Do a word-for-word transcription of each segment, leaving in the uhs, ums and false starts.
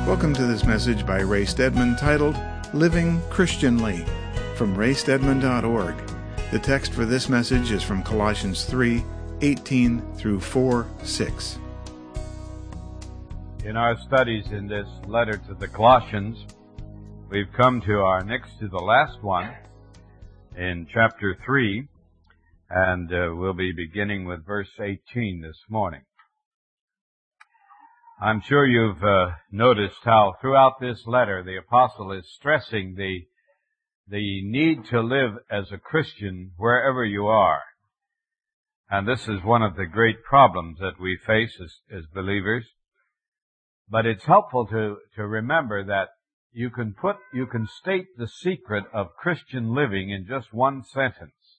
Welcome to this message by Ray Stedman titled, Living Christianly, from ray stedman dot org. The text for this message is from Colossians three, eighteen through four, six. In our studies in this letter to the Colossians, we've come to our next to the last one in chapter three, and uh, we'll be beginning with verse eighteen this morning. I'm sure you've uh, noticed how throughout this letter the apostle is stressing the the need to live as a Christian wherever you are. And this is one of the great problems that we face as, as believers. But it's helpful to, to remember that you can put, you can state the secret of Christian living in just one sentence.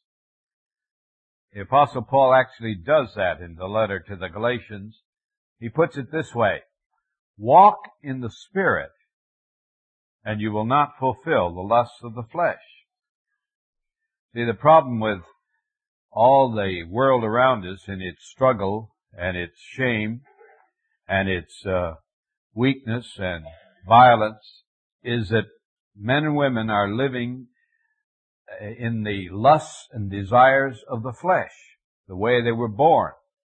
The Apostle Paul actually does that in the letter to the Galatians. He puts it this way: walk in the Spirit, and you will not fulfill the lusts of the flesh. See, the problem with all the world around us in its struggle and its shame and its uh, weakness and violence is that men and women are living in the lusts and desires of the flesh, the way they were born,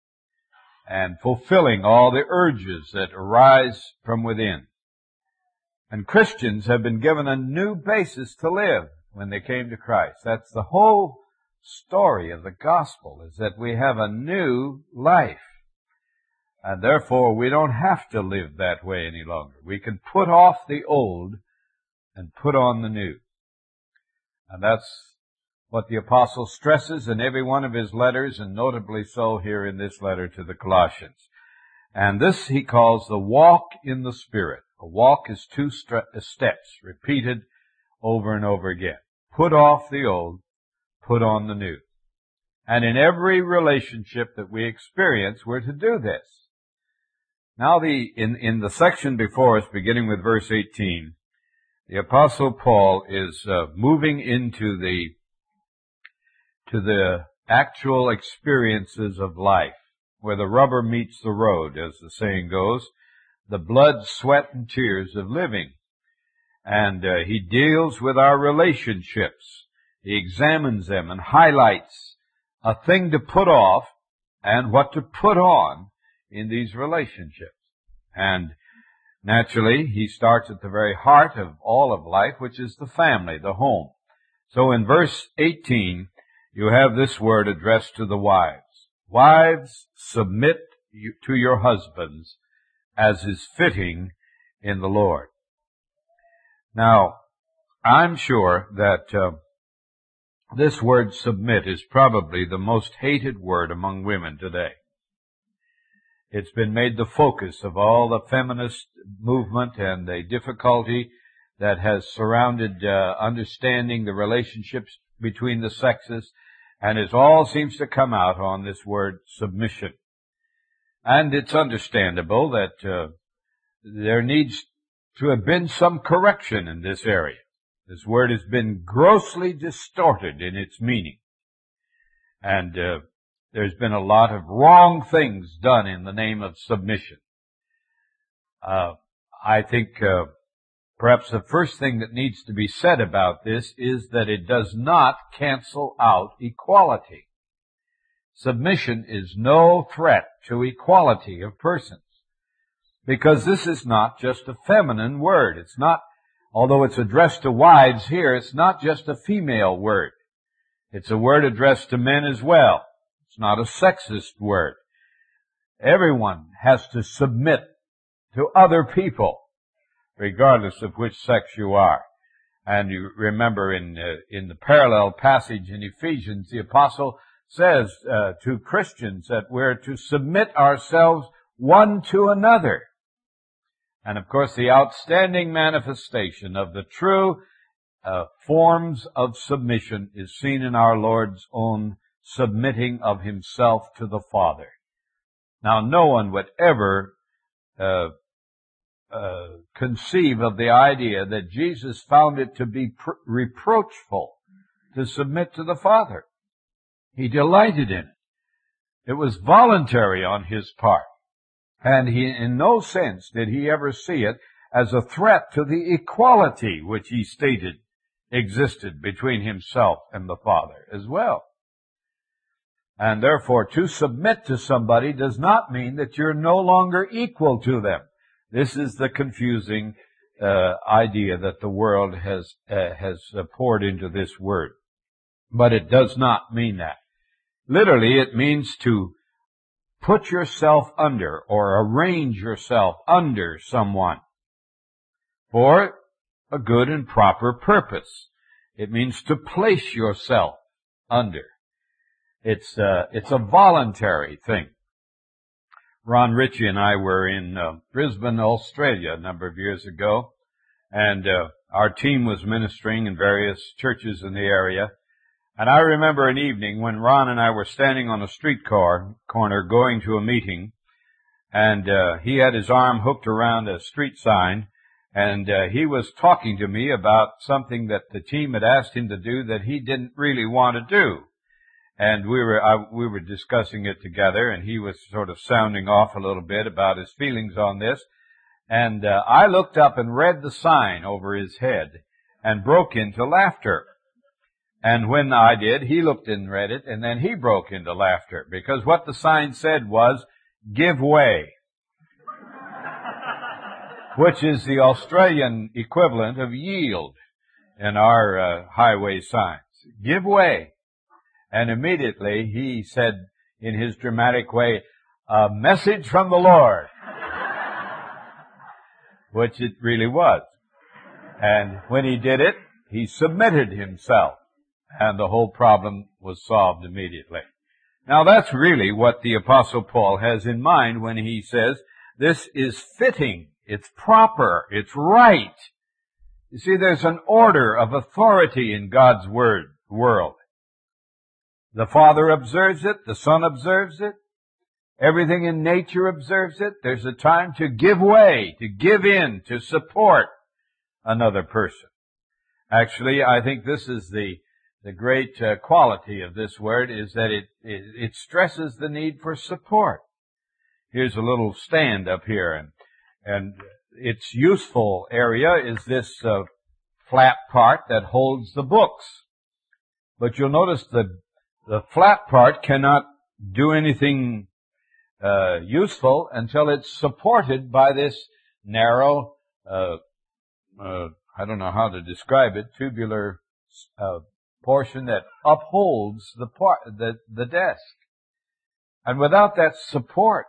and fulfilling all the urges that arise from within. And Christians have been given a new basis to live when they came to Christ. That's the whole story of the gospel, is that we have a new life. And therefore we don't have to live that way any longer. We can put off the old and put on the new. And that's what the apostle stresses in every one of his letters, and notably so here in this letter to the Colossians. And this he calls the walk in the Spirit. A walk is two st- steps repeated over and over again. Put off the old, put on the new. And in every relationship that we experience, we're to do this. Now the, in, in the section before us, beginning with verse eighteen, the apostle Paul is uh, moving into the to the actual experiences of life, where the rubber meets the road, as the saying goes, the blood, sweat, and tears of living. And uh, he deals with our relationships. He examines them and highlights a thing to put off and what to put on in these relationships. And naturally, he starts at the very heart of all of life, which is the family, the home. So in verse eighteen, you have this word addressed to the wives. Wives, submit to your husbands as is fitting in the Lord. Now, I'm sure that uh, this word submit is probably the most hated word among women today. It's been made the focus of all the feminist movement and the difficulty that has surrounded uh, understanding the relationships between the sexes, and it all seems to come out on this word submission. And it's understandable that uh, there needs to have been some correction in this area. This word has been grossly distorted in its meaning. And uh, there's been a lot of wrong things done in the name of submission. Uh, I think uh, perhaps the first thing that needs to be said about this is that it does not cancel out equality. Submission is no threat to equality of persons, because this is not just a feminine word. It's not, although it's addressed to wives here, it's not just a female word. It's a word addressed to men as well. It's not a sexist word. Everyone has to submit to other people, regardless of which sex you are. And you remember in uh, in the parallel passage in Ephesians, the apostle says uh, to Christians that we're to submit ourselves one to another. And of course, the outstanding manifestation of the true uh, forms of submission is seen in our Lord's own submitting of himself to the Father. Now, no one would ever uh, uh, conceive of the idea that Jesus found it to be pr- reproachful to submit to the Father. He delighted in it. It was voluntary on his part. And he, in no sense did he ever see it as a threat to the equality which he stated existed between himself and the Father as well. And therefore, to submit to somebody does not mean that you're no longer equal to them. This is the confusing uh, idea that the world has uh, has uh, poured into this word. But it does not mean that. Literally, it means to put yourself under or arrange yourself under someone for a good and proper purpose. It means to place yourself under. It's uh, it's a voluntary thing. Ron Ritchie and I were in uh, Brisbane, Australia, a number of years ago, and uh, our team was ministering in various churches in the area. And I remember an evening when Ron and I were standing on a streetcar corner going to a meeting, and uh, he had his arm hooked around a street sign, and uh, he was talking to me about something that the team had asked him to do that he didn't really want to do. And we were I, we were discussing it together, and he was sort of sounding off a little bit about his feelings on this. And uh, I looked up and read the sign over his head and broke into laughter. And when I did, he looked and read it, and then he broke into laughter, because what the sign said was, "Give way," which is the Australian equivalent of yield in our uh, highway signs. Give way. And immediately he said in his dramatic way, "A message from the Lord," which it really was. And when he did it, he submitted himself, and the whole problem was solved immediately. Now that's really what the Apostle Paul has in mind when he says, this is fitting, it's proper, it's right. You see, there's an order of authority in God's word, world. The Father observes it, the Son observes it, everything in nature observes it. There's a time to give way, to give in, to support another person. Actually, I think this is the The great uh, quality of this word is that it, it it stresses the need for support. Here's a little stand up here, and and its useful area is this uh, flat part that holds the books. But you'll notice the the flat part cannot do anything uh, useful until it's supported by this narrow, uh, uh, I don't know how to describe it, tubular uh, portion that upholds the part, the, the desk. And without that support,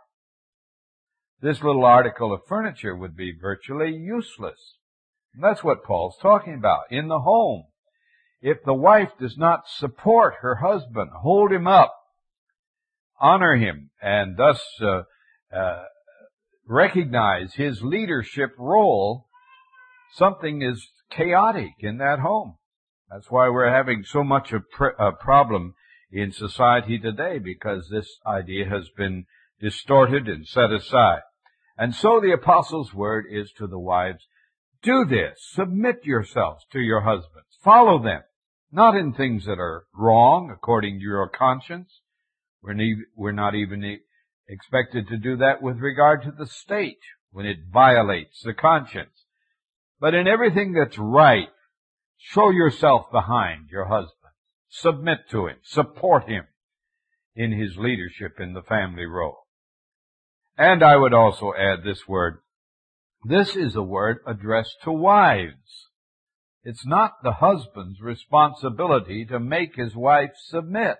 this little article of furniture would be virtually useless. And that's what Paul's talking about. In the home, if the wife does not support her husband, hold him up, honor him, and thus uh, uh, recognize his leadership role, something is chaotic in that home. That's why we're having so much a, pr- a problem in society today, because this idea has been distorted and set aside. And so the apostle's word is to the wives, do this, submit yourselves to your husbands, follow them, not in things that are wrong according to your conscience. We're, ne- we're not even e- expected to do that with regard to the state when it violates the conscience. But in everything that's right, show yourself behind your husband. Submit to him. Support him in his leadership in the family role. And I would also add this word. This is a word addressed to wives. It's not the husband's responsibility to make his wife submit.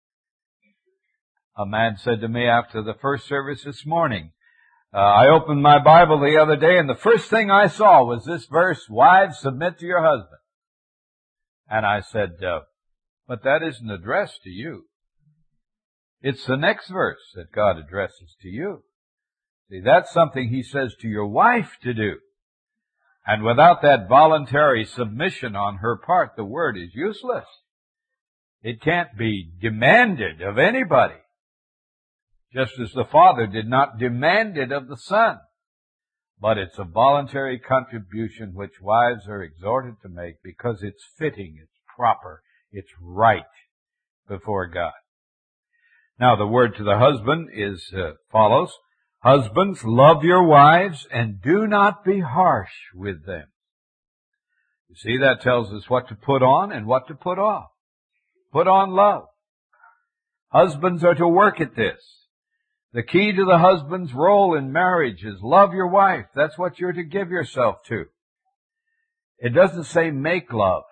A man said to me after the first service this morning, uh, I opened my Bible the other day, and the first thing I saw was this verse, wives, submit to your husband. And I said, uh, but that isn't addressed to you. It's the next verse that God addresses to you. See, that's something he says to your wife to do. And without that voluntary submission on her part, the word is useless. It can't be demanded of anybody, just as the Father did not demand it of the Son. But it's a voluntary contribution which wives are exhorted to make because it's fitting, it's proper, it's right before God. Now the word to the husband is uh, follows, Husbands, love your wives and do not be harsh with them. You see, that tells us what to put on and what to put off. Put on love. Husbands are to work at this. The key to the husband's role in marriage is love your wife. That's what you're to give yourself to. It doesn't say make love.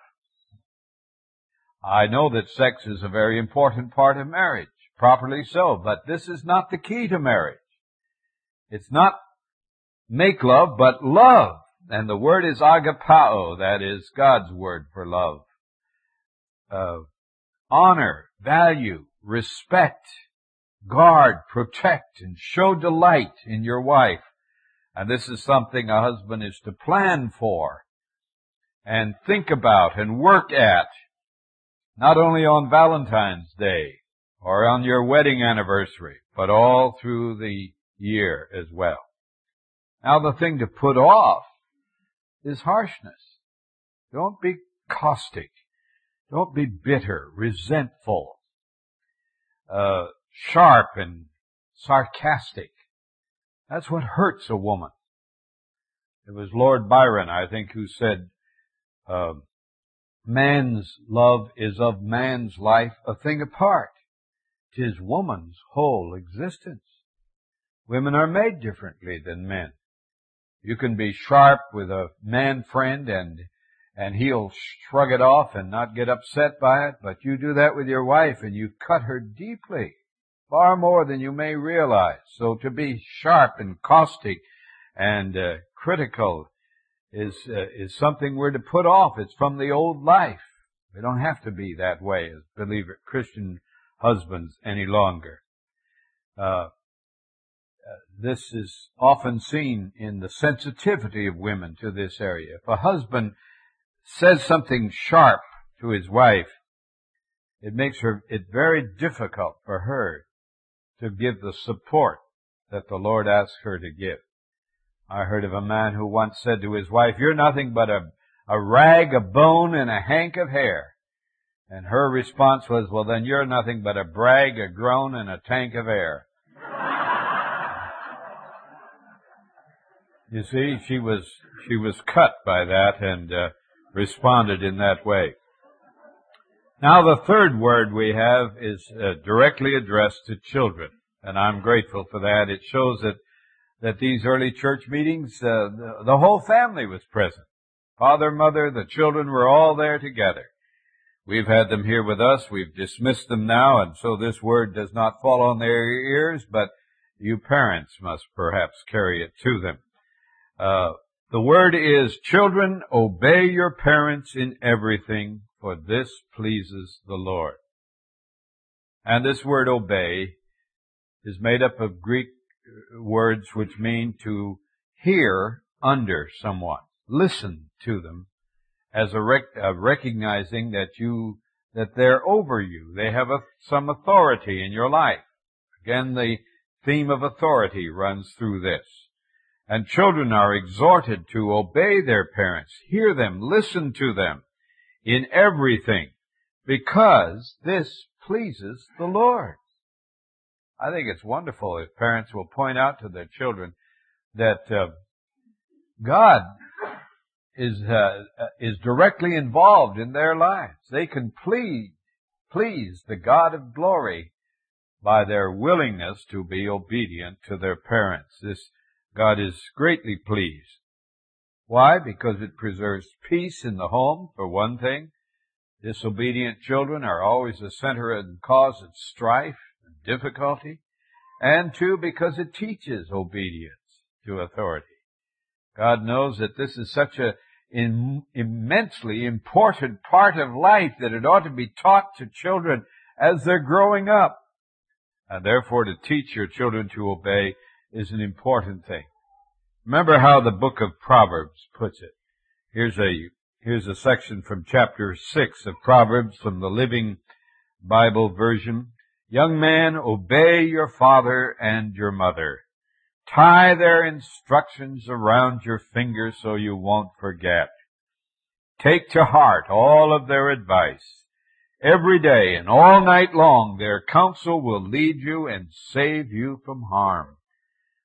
I know that sex is a very important part of marriage, properly so, but this is not the key to marriage. It's not make love, but love. And the word is agapao, that is God's word for love. Uh, honor, value, respect, guard, protect, and show delight in your wife. And this is something a husband is to plan for and think about and work at, not only on Valentine's Day or on your wedding anniversary, but all through the year as well. Now, the thing to put off is harshness. Don't be caustic. Don't be bitter, resentful, uh, sharp and sarcastic. That's what hurts a woman. It was Lord Byron, I think, who said, uh, man's love is of man's life a thing apart. 'Tis woman's whole existence. Women are made differently than men. You can be sharp with a man friend and and he'll shrug it off and not get upset by it, but you do that with your wife and you cut her deeply, far more than you may realize. So to be sharp and caustic and uh, critical is uh, is something we're to put off. It's from the old life. We don't have to be that way as believer Christian husbands any longer. Uh, Uh, this is often seen in the sensitivity of women to this area. If a husband says something sharp to his wife, it makes her it very difficult for her to give the support that the Lord asks her to give. I heard of a man who once said to his wife, "You're nothing but a, a rag, a bone, and a hank of hair." And her response was, "Well, then you're nothing but a brag, a groan, and a tank of air." You see, she was she was cut by that and uh, responded in that way. Now, the third word we have is uh, directly addressed to children, and I'm grateful for that. It shows that that these early church meetings, uh, the, the whole family was present. Father, mother, the children were all there together. We've had them here with us. We've dismissed them now, and so this word does not fall on their ears, but you parents must perhaps carry it to them. Uh, the word is, children, obey your parents in everything, for this pleases the Lord. And this word obey is made up of Greek words which mean to hear under someone, listen to them, as a, rec- a recognizing that you that they're over you. They have a, some authority in your life. Again, the theme of authority runs through this. And children are exhorted to obey their parents, hear them, listen to them in everything, because this pleases the Lord. I think it's wonderful if parents will point out to their children that uh, God is uh, is directly involved in their lives. They can please, please the God of glory by their willingness to be obedient to their parents. This God is greatly pleased. Why? Because it preserves peace in the home, for one thing. Disobedient children are always the center and cause of strife and difficulty. And two, because it teaches obedience to authority. God knows that this is such an in, immensely important part of life that it ought to be taught to children as they're growing up. And therefore, to teach your children to obey is an important thing. Remember how the book of Proverbs puts it. Here's a here's a section from chapter six of Proverbs from the Living Bible version. Young man, obey your father and your mother. Tie their instructions around your finger so you won't forget. Take to heart all of their advice. Every day and all night long their counsel will lead you and save you from harm.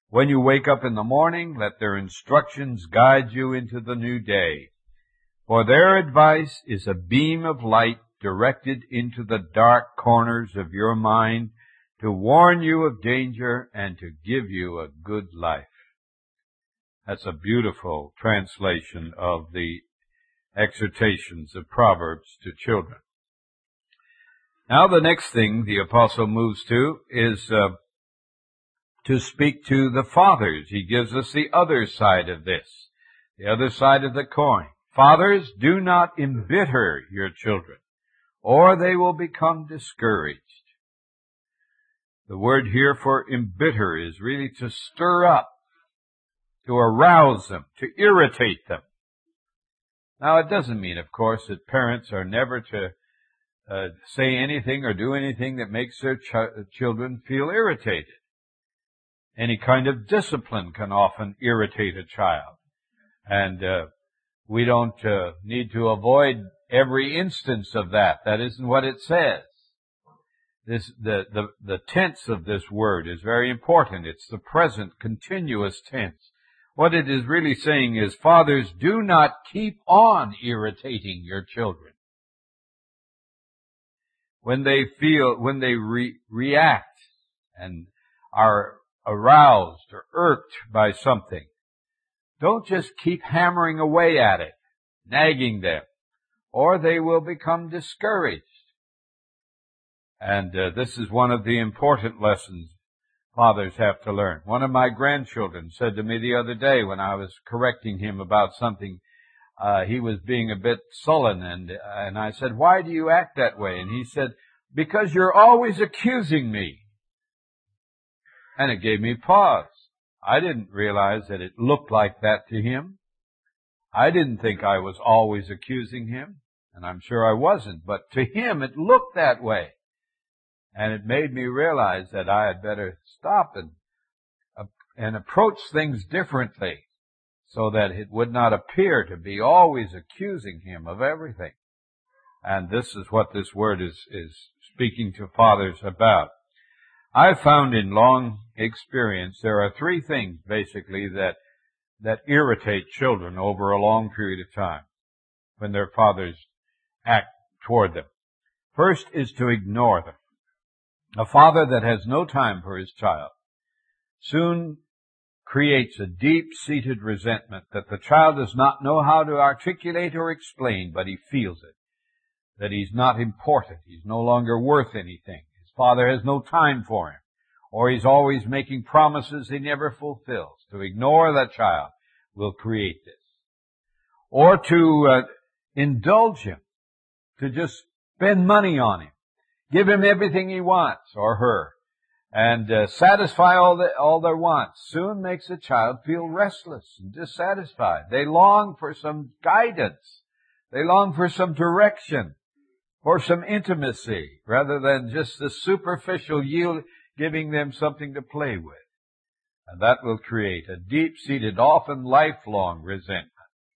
When you wake up in the morning, let their instructions guide you into the new day. For their advice is a beam of light directed into the dark corners of your mind to warn you of danger and to give you a good life. That's a beautiful translation of the exhortations of Proverbs to children. Now the next thing the apostle moves to is uh, to speak to the fathers. He gives us the other side of this, the other side of the coin. Fathers, do not embitter your children, or they will become discouraged. The word here for embitter is really to stir up, to arouse them, to irritate them. Now, it doesn't mean, of course, that parents are never to uh, say anything or do anything that makes their ch- children feel irritated. Any kind of discipline can often irritate a child. And uh, we don't uh, need to avoid every instance of that. That isn't what it says. This, the, the, the tense of this word is very important. It's the present continuous tense. What it is really saying is, fathers, do not keep on irritating your children. When they feel, when they re- react and are aroused or irked by something, don't just keep hammering away at it, nagging them, or they will become discouraged. And uh, this is one of the important lessons fathers have to learn. One of my grandchildren said to me the other day when I was correcting him about something, uh, he was being a bit sullen, and and I said, why do you act that way? And he said, because you're always accusing me. And it gave me pause. I didn't realize that it looked like that to him. I didn't think I was always accusing him, and I'm sure I wasn't, but to him it looked that way. And it made me realize that I had better stop and, uh, and approach things differently so that it would not appear to be always accusing him of everything. And this is what this word is, is speaking to fathers about. I've found in long experience there are three things basically that, that irritate children over a long period of time when their fathers act toward them. First is to ignore them. A father that has no time for his child soon creates a deep-seated resentment that the child does not know how to articulate or explain, but he feels it, that he's not important, he's no longer worth anything, his father has no time for him, or he's always making promises he never fulfills. To ignore that child will create this. Or to uh, indulge him, to just spend money on him. Give him everything he wants, or her, and uh, satisfy all, the, all their wants. Soon makes a child feel restless and dissatisfied. They long for some guidance. They long for some direction, for some intimacy, rather than just the superficial yield, giving them something to play with. And that will create a deep-seated, often lifelong resentment.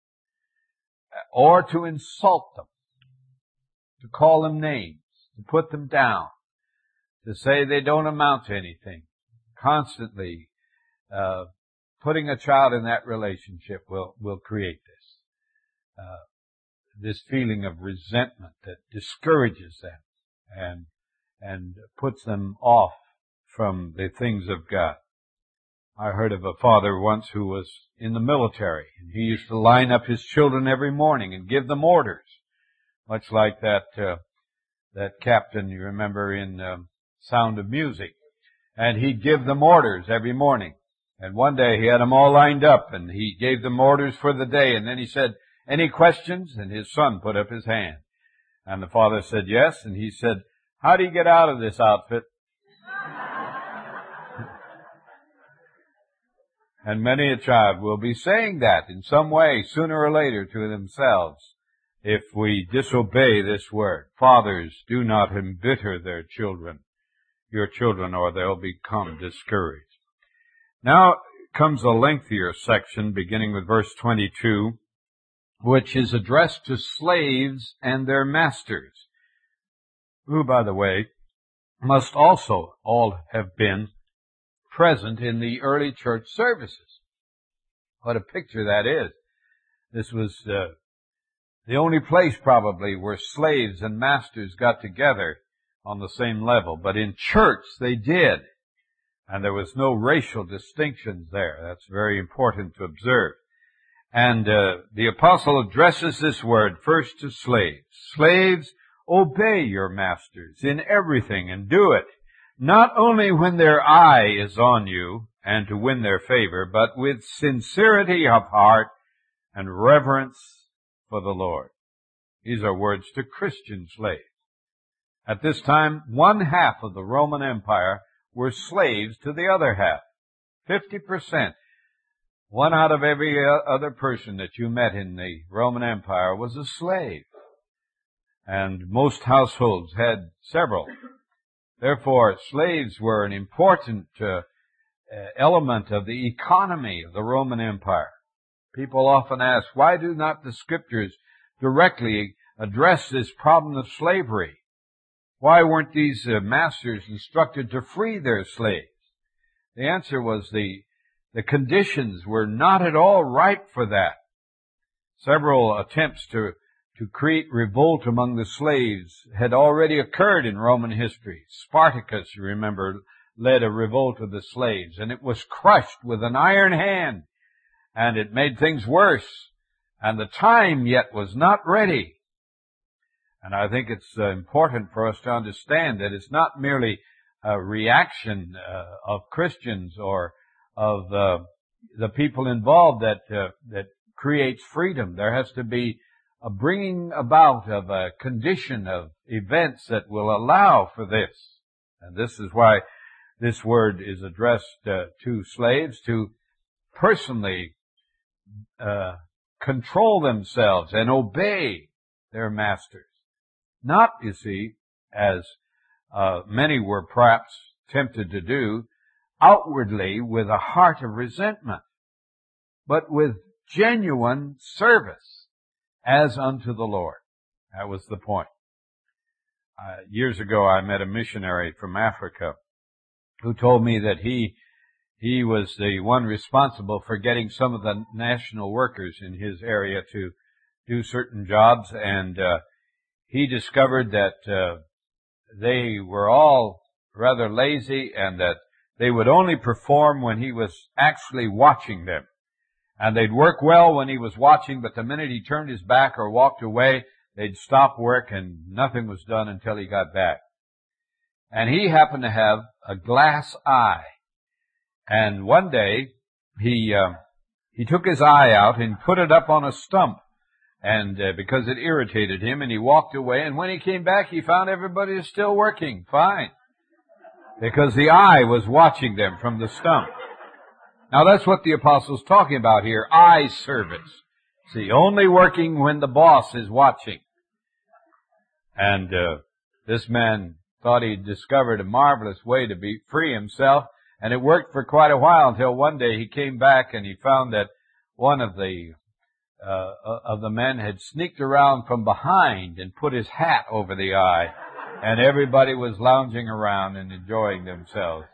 Or to insult them, to call them names, to put them down, to say they don't amount to anything. Constantly uh, putting a child in that relationship will, will create this. Uh, this feeling of resentment that discourages them and, and puts them off from the things of God. I heard of a father once who was in the military, and he used to line up his children every morning and give them orders, much like that uh, that captain you remember in um, Sound of Music. And he'd give them orders every morning. And one day he had them all lined up, and he gave them orders for the day, and then he said, any questions? And his son put up his hand. And the father said, yes. And he said, how do you get out of this outfit? And many a child will be saying that in some way, sooner or later, to themselves, if we disobey this word. Fathers, do not embitter their children, your children, or they'll become discouraged. Now comes a lengthier section, beginning with verse twenty-two, which is addressed to slaves and their masters, who, by the way, must also all have been present in the early church services. What a picture that is. This was uh, the only place probably where slaves and masters got together on the same level. But in church they did. And there was no racial distinctions there. That's very important to observe. And uh, the apostle addresses this word first to slaves. Slaves, obey your masters in everything and do it, not only when their eye is on you and to win their favor, but with sincerity of heart and reverence for the Lord. These are words to Christian slaves. At this time, one half of the Roman Empire were slaves to the other half. Fifty percent. One out of every other person that you met in the Roman Empire was a slave. And most households had several. Therefore, slaves were an important uh, element of the economy of the Roman Empire. People often ask, why do not the Scriptures directly address this problem of slavery? Why weren't these uh, masters instructed to free their slaves? The answer was the the conditions were not at all ripe for that. Several attempts to to create revolt among the slaves had already occurred in Roman history. Spartacus, you remember, led a revolt of the slaves, and it was crushed with an iron hand, and it made things worse, and the time yet was not ready. And I think it's uh, important for us to understand that it's not merely a reaction uh, of Christians or of uh, the people involved that uh, that creates freedom. There has to be a bringing about of a condition of events that will allow for this. And this is why this word is addressed uh, to slaves to personally uh, control themselves and obey their masters. Not, you see, as uh, many were perhaps tempted to do, outwardly with a heart of resentment, but with genuine service as unto the Lord. That was the point. Uh, years ago, I met a missionary from Africa who told me that he he was the one responsible for getting some of the national workers in his area to do certain jobs, and uh, he discovered that uh, they were all rather lazy and that they would only perform when he was actually watching them. And they'd work well when he was watching, but the minute he turned his back or walked away, they'd stop work and nothing was done until he got back. And he happened to have a glass eye. And one day, he uh, he took his eye out and put it up on a stump, and uh, because it irritated him, and he walked away, and when he came back, he found everybody is still working fine, because the eye was watching them from the stump. Now that's what the apostle's talking about here, eye service. See, only working when the boss is watching. And uh, this man thought he'd discovered a marvelous way to be free himself, and it worked for quite a while until one day he came back and he found that one of the uh, of the men had sneaked around from behind and put his hat over the eye, and everybody was lounging around and enjoying themselves.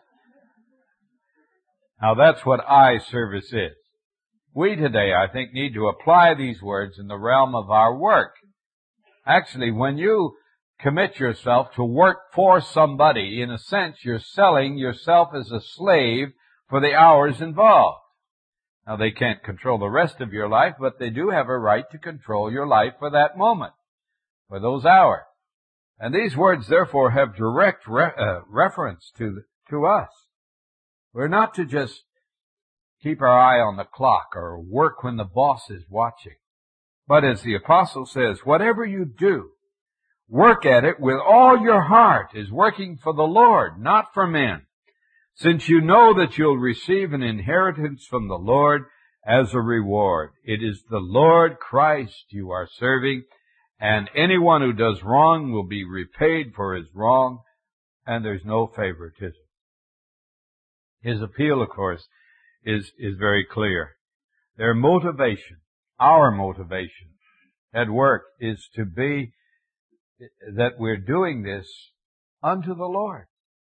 Now that's what eye service is. We today, I think, need to apply these words in the realm of our work. Actually, when you commit yourself to work for somebody, in a sense, you're selling yourself as a slave for the hours involved. Now, they can't control the rest of your life, but they do have a right to control your life for that moment, for those hours. And these words, therefore, have direct re- uh, reference to to us. We're not to just keep our eye on the clock or work when the boss is watching. But as the apostle says, whatever you do, work at it with all your heart as working for the Lord, not for men, since you know that you'll receive an inheritance from the Lord as a reward. It is the Lord Christ you are serving, and anyone who does wrong will be repaid for his wrong, and there's no favoritism. His appeal, of course, is, is very clear. Their motivation, our motivation at work, is to be that we're doing this unto the Lord.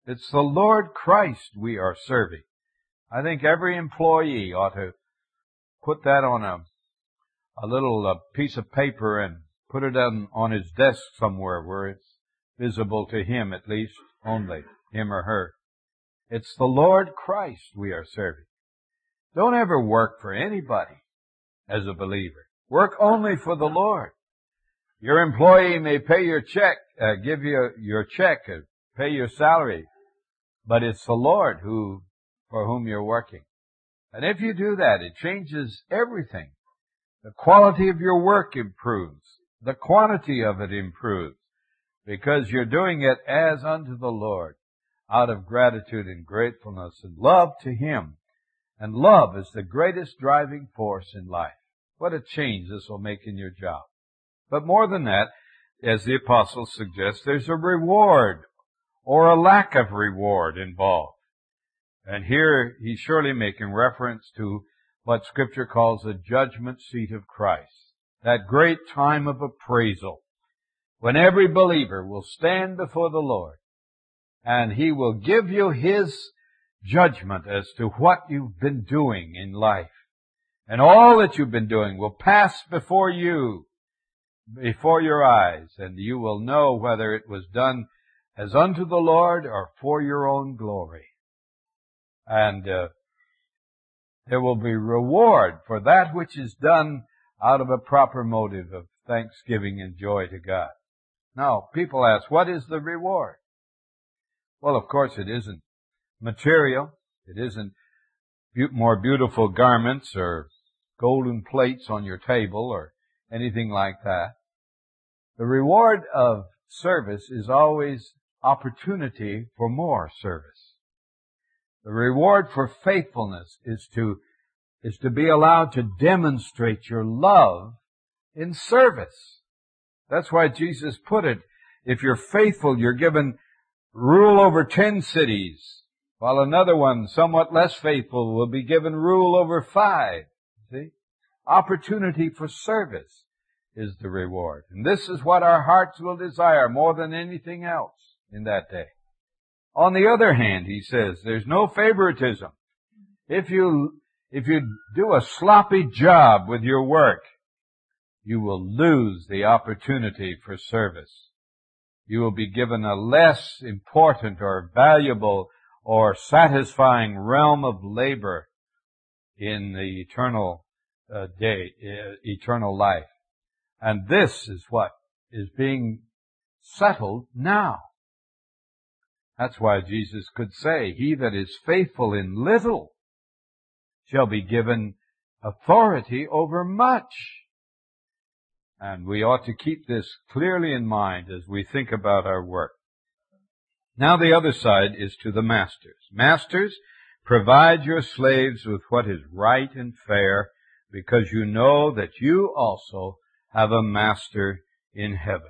It's the Lord Christ we are serving. I think every employee ought to put that on a, a little uh, piece of paper and put it on, on his desk somewhere where it's visible to him, at least, only, him or her. It's the Lord Christ we are serving. Don't ever work for anybody as a believer. Work only for the Lord. Your employee may pay your check, uh, give you your check, uh, pay your salary, but it's the Lord who, for whom you're working. And if you do that, it changes everything. The quality of your work improves. The quantity of it improves, because you're doing it as unto the Lord, out of gratitude and gratefulness and love to Him. And love is the greatest driving force in life. What a change this will make in your job. But more than that, as the apostle suggests, there's a reward or a lack of reward involved. And here he's surely making reference to what Scripture calls the judgment seat of Christ, that great time of appraisal, when every believer will stand before the Lord, and He will give you His judgment as to what you've been doing in life. And all that you've been doing will pass before you, before your eyes, and you will know whether it was done as unto the Lord or for your own glory. And uh, there will be reward for that which is done out of a proper motive of thanksgiving and joy to God. Now, people ask, what is the reward? Well, of course, it isn't material. It isn't be- more beautiful garments or golden plates on your table or anything like that. The reward of service is always opportunity for more service. The reward for faithfulness is to, is to be allowed to demonstrate your love in service. That's why Jesus put it, if you're faithful, you're given rule over ten cities, while another one, somewhat less faithful, will be given rule over five. See? Opportunity for service is the reward. And this is what our hearts will desire more than anything else in that day. On the other hand, he says, there's no favoritism. If you, if you do a sloppy job with your work, you will lose the opportunity for service. You will be given a less important or valuable or satisfying realm of labor in the eternal uh, day, uh, eternal life. And this is what is being settled now. That's why Jesus could say, he that is faithful in little shall be given authority over much. And we ought to keep this clearly in mind as we think about our work. Now the other side is to the masters. Masters, provide your slaves with what is right and fair, because you know that you also have a master in heaven.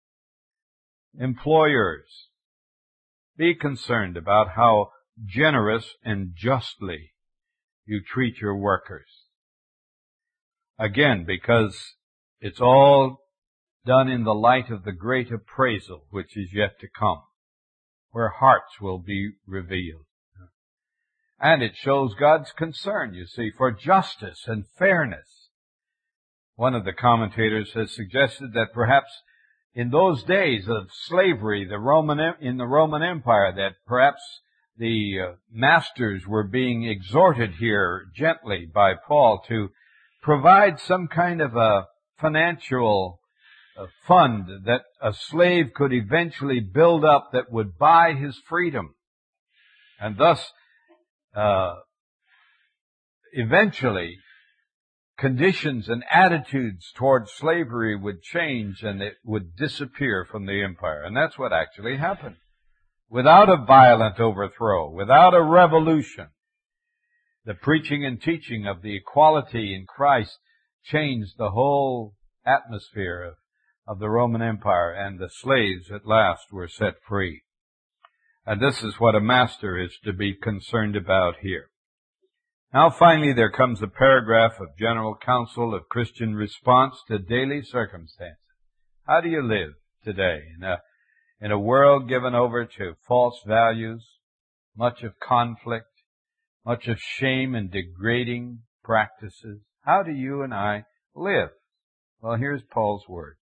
Employers, be concerned about how generous and justly you treat your workers. Again, because it's all done in the light of the great appraisal which is yet to come, where hearts will be revealed. And it shows God's concern, you see, for justice and fairness. One of the commentators has suggested that perhaps in those days of slavery, the Roman in the Roman Empire, that perhaps the uh, masters were being exhorted here gently by Paul to provide some kind of a financial uh, fund that a slave could eventually build up that would buy his freedom. And thus, uh, eventually, conditions and attitudes towards slavery would change and it would disappear from the empire. And that's what actually happened. Without a violent overthrow, without a revolution, the preaching and teaching of the equality in Christ changed the whole atmosphere of, of the Roman Empire, and the slaves at last were set free. And this is what a master is to be concerned about here. Now finally there comes a paragraph of general counsel of Christian response to daily circumstances. How do you live today in a, in a world given over to false values, much of conflict, much of shame and degrading practices. How do you and I live? Well, here's Paul's words.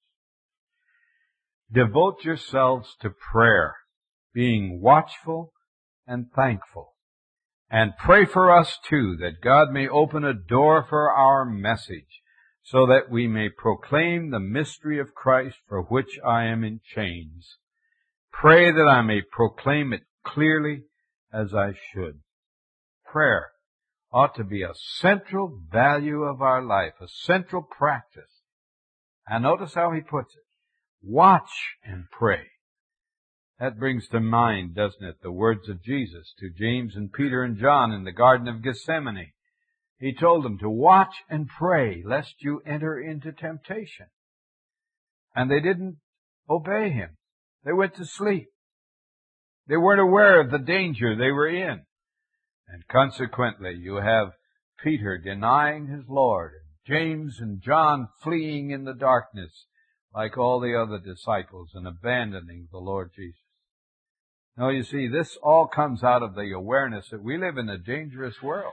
Devote yourselves to prayer, being watchful and thankful. And pray for us too, that God may open a door for our message, so that we may proclaim the mystery of Christ, for which I am in chains. Pray that I may proclaim it clearly as I should. Prayer ought to be a central value of our life, a central practice. And notice how he puts it. Watch and pray. That brings to mind, doesn't it, the words of Jesus to James and Peter and John in the Garden of Gethsemane. He told them to watch and pray, lest you enter into temptation. And they didn't obey him. They went to sleep. They weren't aware of the danger they were in. And consequently, you have Peter denying his Lord, and James and John fleeing in the darkness, like all the other disciples, and abandoning the Lord Jesus. Now, you see, this all comes out of the awareness that we live in a dangerous world.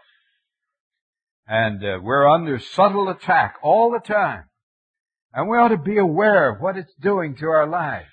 And uh, we're under subtle attack all the time. And we ought to be aware of what it's doing to our lives.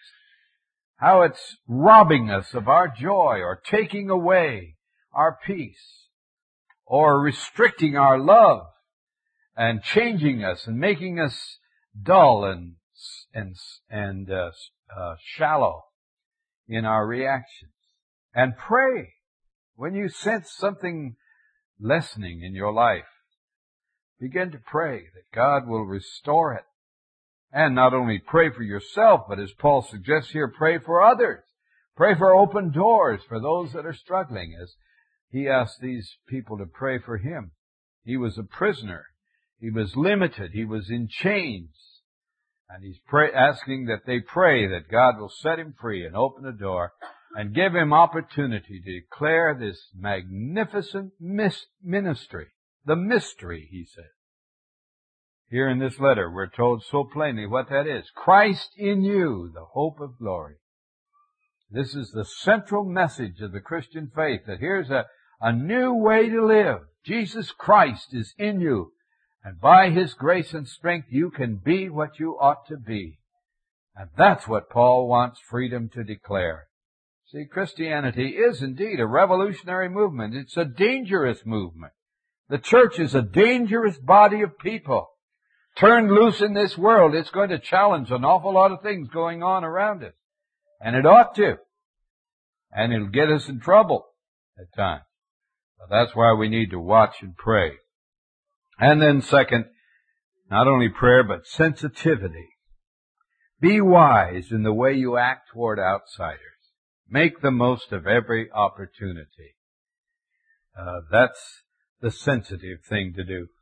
How it's robbing us of our joy, or taking away our peace, or restricting our love, and changing us and making us dull and and and uh, uh, shallow in our reactions. And pray when you sense something lessening in your life. Begin to pray that God will restore it. And not only pray for yourself, but as Paul suggests here, pray for others. Pray for open doors for those that are struggling, as he asked these people to pray for him. He was a prisoner. He was limited. He was in chains. And he's pray, asking that they pray that God will set him free and open a door and give him opportunity to declare this magnificent mis- ministry. The mystery, he said. Here in this letter, we're told so plainly what that is. Christ in you, the hope of glory. This is the central message of the Christian faith, that here's a, a new way to live. Jesus Christ is in you. And by His grace and strength, you can be what you ought to be. And that's what Paul wants freedom to declare. See, Christianity is indeed a revolutionary movement. It's a dangerous movement. The church is a dangerous body of people. Turned loose in this world, it's going to challenge an awful lot of things going on around it. And it ought to. And it'll get us in trouble at times. But that's why we need to watch and pray. And then second, not only prayer, but sensitivity. Be wise in the way you act toward outsiders. Make the most of every opportunity. Uh, that's the sensitive thing to do.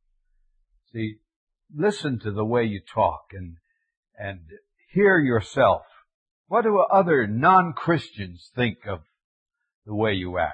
See, listen to the way you talk and, and hear yourself. What do other non-Christians think of the way you act?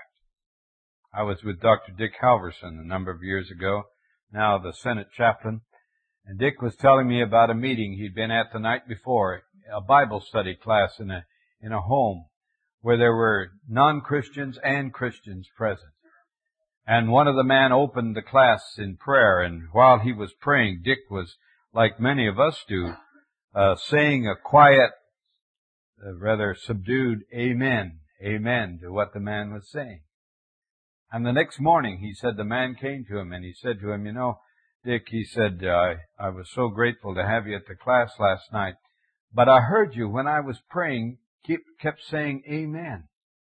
I was with Doctor Dick Halverson a number of years ago, now the Senate chaplain, and Dick was telling me about a meeting he'd been at the night before, a Bible study class in a, in a home where there were non-Christians and Christians present. And one of the men opened the class in prayer, and while he was praying, Dick was, like many of us do, uh, saying a quiet, uh, rather subdued amen, amen to what the man was saying. And the next morning, he said the man came to him and he said to him, you know, Dick, he said, uh, I was so grateful to have you at the class last night, but I heard you when I was praying, keep, kept saying amen.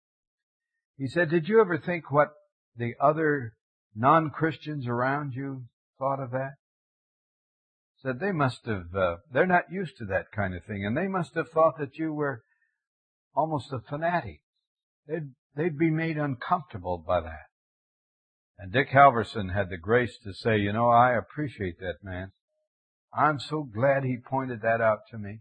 He said, did you ever think what the other non-Christians around you thought of that? Said they must have, uh, they're not used to that kind of thing, and they must have thought that you were almost a fanatic. They'd, they'd be made uncomfortable by that. And Dick Halverson had the grace to say, you know, I appreciate that man. I'm so glad he pointed that out to me.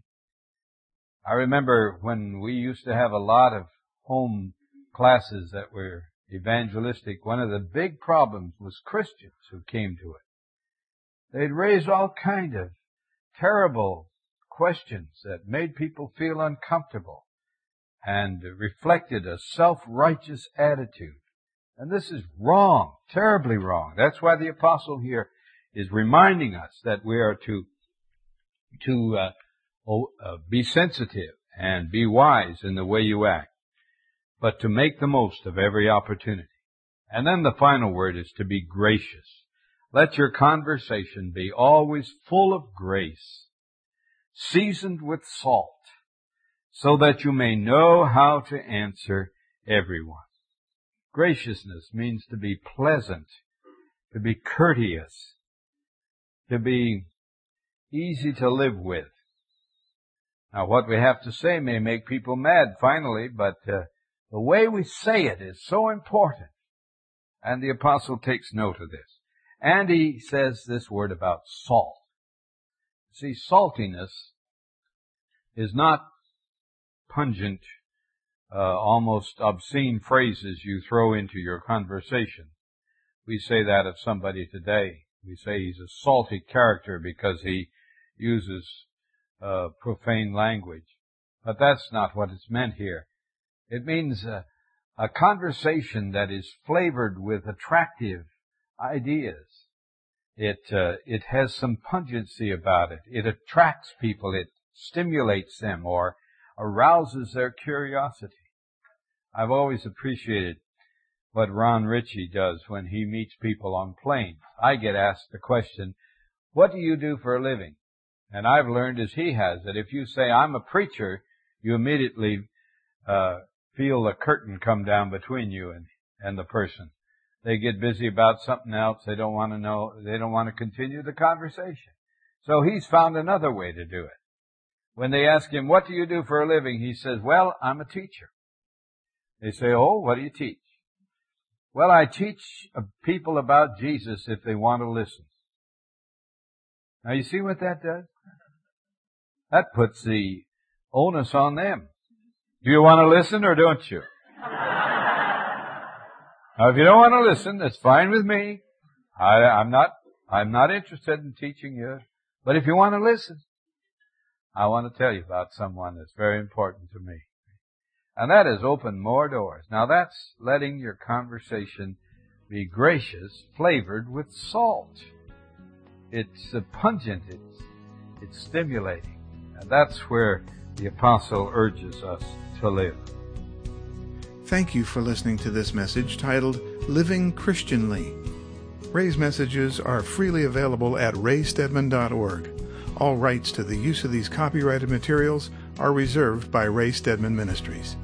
I remember when we used to have a lot of home classes that were evangelistic, one of the big problems was Christians who came to it. They'd raise all kind of terrible questions that made people feel uncomfortable. and reflected a self-righteous attitude. And this is wrong, terribly wrong. That's why the apostle here is reminding us that we are to, to uh, oh, uh, be sensitive and be wise in the way you act, but to make the most of every opportunity. And then the final word is to be gracious. Let your conversation be always full of grace, seasoned with salt, so that you may know how to answer everyone. Graciousness means to be pleasant, to be courteous, to be easy to live with. Now, what we have to say may make people mad finally, but uh, the way we say it is so important. And the apostle takes note of this. And he says this word about salt. See, saltiness is not pungent, uh, almost obscene phrases you throw into your conversation. We say that of somebody today. We say he's a salty character because he uses uh, profane language. But that's not what it's meant here. It means uh, a conversation that is flavored with attractive ideas. It uh, it has some pungency about it. It attracts people. It stimulates them or arouses their curiosity. I've always appreciated what Ron Ritchie does when he meets people on planes. I get asked the question, what do you do for a living? And I've learned, as he has, that if you say, I'm a preacher, you immediately uh, feel a curtain come down between you and, and the person. They get busy about something else. They don't want to know, they don't want to continue the conversation. So he's found another way to do it. When they ask him, what do you do for a living? He says, well, I'm a teacher. They say, oh, what do you teach? Well, I teach people about Jesus if they want to listen. Now, you see what that does? That puts the onus on them. Do you want to listen or don't you? Now, if you don't want to listen, that's fine with me. I, I'm not, I'm not interested in teaching you. But if you want to listen, I want to tell you about someone that's very important to me. And that has opened more doors. Now, that's letting your conversation be gracious, flavored with salt. It's uh, pungent. It's, it's stimulating. And that's where the apostle urges us to live. Thank you for listening to this message titled Living Christianly. Ray's messages are freely available at ray stedman dot org. All rights to the use of these copyrighted materials are reserved by Ray Stedman Ministries.